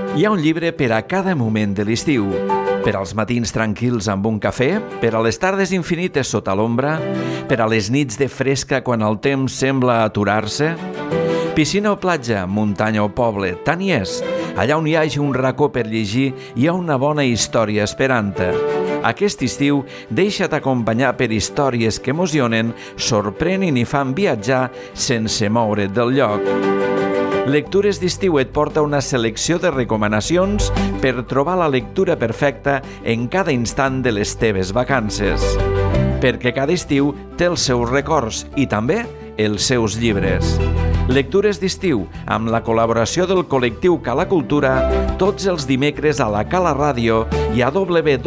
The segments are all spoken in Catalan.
Hi ha un llibre per a cada moment de l'estiu. Per als matins tranquils amb un cafè, per a les tardes infinites sota l'ombra, per a les nits de fresca quan el temps sembla aturar-se. Piscina o platja, muntanya o poble, tant hi és. Allà on hi hagi un racó per llegir, hi ha una bona història esperant-te. Aquest estiu, deixa't acompanyar per històries que emocionen, sorprenen i fan viatjar sense moure't del lloc. Lectures d'estiu et porta una selecció de recomanacions per trobar la lectura perfecta en cada instant de les teves vacances. Perquè cada estiu té els seus records i també els seus llibres. Lectures d'estiu, amb la col·laboració del col·lectiu Cala Cultura, tots els dimecres a la Cala Ràdio i a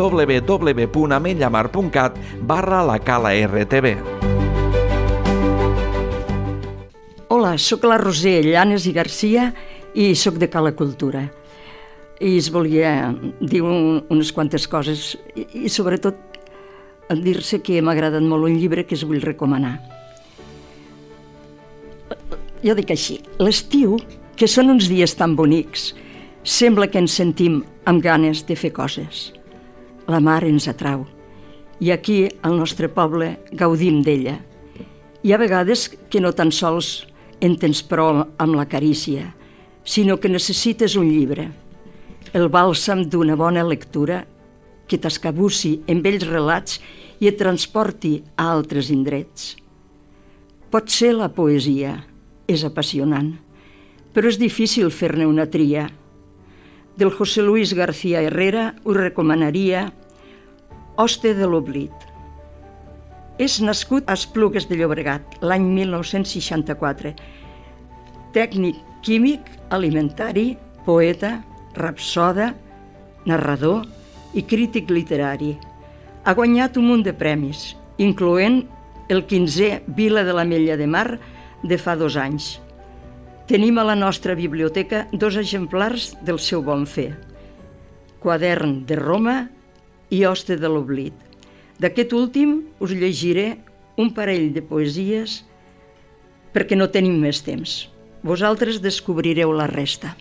www.ametlllamar.cat/la-cala-rtb. Hola, sóc la Roser Llanes i Garcia i sóc de Cala Cultura. I es volia dir unes quantes coses i sobretot dir-se que m'ha agradat molt un llibre que us vull recomanar. Jo dic així, l'estiu, que són uns dies tan bonics, sembla que ens sentim amb ganes de fer coses. La mar ens atrau i aquí, al nostre poble, gaudim d'ella. Hi ha vegades que no tan sols en tens prou amb la carícia, sinó que necessites un llibre, el bàlsam d'una bona lectura que t'escabussi en vells relats i et transporti a altres indrets. Pot ser la poesia, és apassionant, però és difícil fer-ne una tria. Del José Luis García Herrera us recomanaria Hoste de l'oblit. És nascut a Esplugues de Llobregat l'any 1964. Tècnic químic, alimentari, poeta, rapsoda, narrador i crític literari. Ha guanyat un munt de premis, incloent el 15è Vila de l'Ametlla de Mar de fa 2 anys. Tenim a la nostra biblioteca 2 exemplars del seu bon fer, Quadern de Roma i Hoste de l'oblit. D'aquest últim us llegiré un parell de poesies perquè no tenim més temps. Vosaltres descobrireu la resta.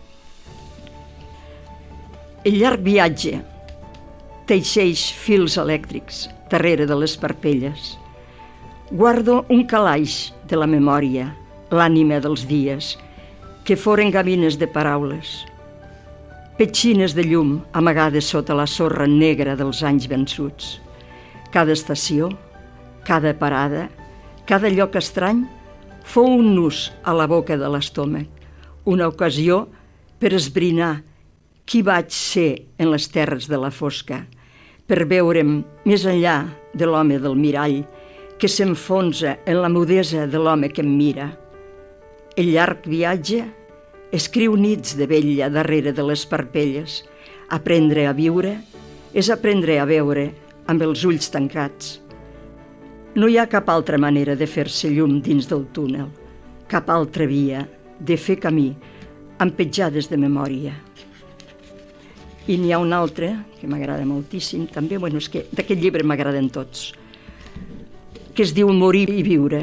El llarg viatge teixeix fils elèctrics darrere de les parpelles. Guardo un calaix de la memòria, l'ànima dels dies, que foren gavines de paraules. Petxines de llum amagades sota la sorra negra dels anys vençuts. Cada estació, cada parada, cada lloc estrany fou un nus a la boca de l'estómac, una ocasió per esbrinar qui vaig ser en les terres de la fosca, per veure'm més enllà de l'home del mirall que s'enfonsa en la mudesa de l'home que em mira. El llarg viatge escriu nits de vella darrere de les parpelles. Aprendre a viure és aprendre a veure amb els ulls tancats. No hi ha cap altra manera de fer-se llum dins del túnel, cap altra via de fer camí amb petjades de memòria. I n'hi ha un altre que m'agrada moltíssim, també, és que d'aquest llibre m'agraden tots, que es diu Morir i viure.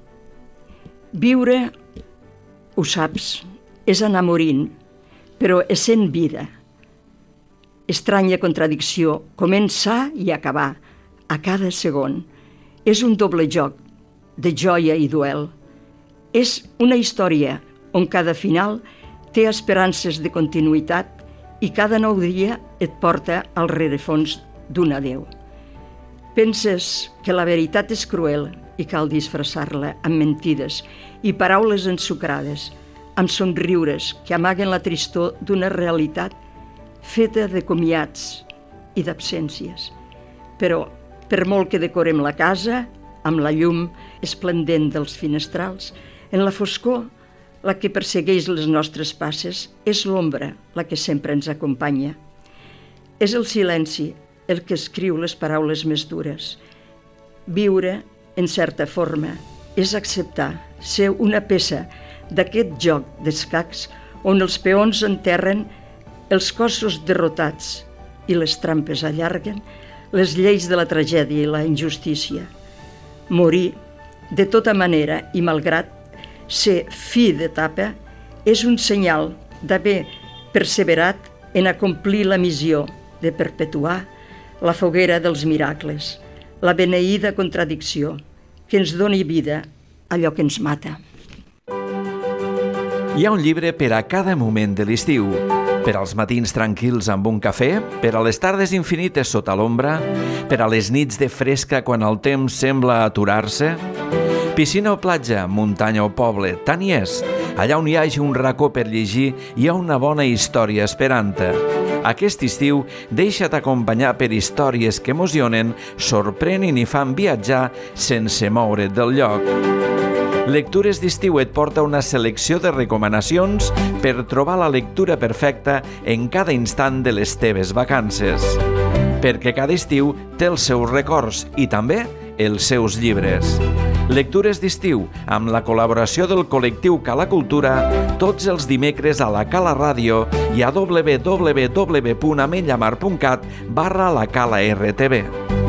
Viure, ho saps, és anar morint, però essent vida. Estranya contradicció, començar i acabar, a cada segon. És un doble joc de joia i duel. És una història on cada final té esperances de continuïtat i cada nou dia et porta al rerefons d'un adeu. Penses que la veritat és cruel i cal disfressar-la amb mentides i paraules ensucrades, amb somriures que amaguen la tristor d'una realitat feta de comiats i d'absències. Però, per molt que decorem la casa, amb la llum esplendent dels finestrals, en la foscor, la que persegueix les nostres passes, és l'ombra la que sempre ens acompanya. És el silenci el que escriu les paraules més dures. Viure, en certa forma, és acceptar ser una peça d'aquest joc d'escacs on els peons enterren els cossos derrotats i les trampes allarguen les lleis de la tragèdia i la injustícia. Morir, de tota manera i malgrat ser fi d'etapa, és un senyal d'haver perseverat en acomplir la missió de perpetuar la foguera dels miracles, la beneïda contradicció, que ens doni vida allò que ens mata. Hi ha un llibre per a cada moment de l'estiu, per als matins tranquils amb un cafè, per a les tardes infinites sota l'ombra, per a les nits de fresca quan el temps sembla aturar-se. Piscina o platja, muntanya o poble, tant hi és. Allà on hi hagi un racó per llegir, hi ha una bona història esperant-te. Aquest estiu, deixa't acompanyar per històries que emocionen, sorprenen i fan viatjar sense moure't del lloc. Lectures d'estiu et porta una selecció de recomanacions per trobar la lectura perfecta en cada instant de les teves vacances. Perquè cada estiu té els seus records i també els seus llibres. Lectures d'estiu, amb la col·laboració del col·lectiu Cala Cultura, tots els dimecres a la Cala Ràdio i a www.amenllamar.cat/la Cala RTV.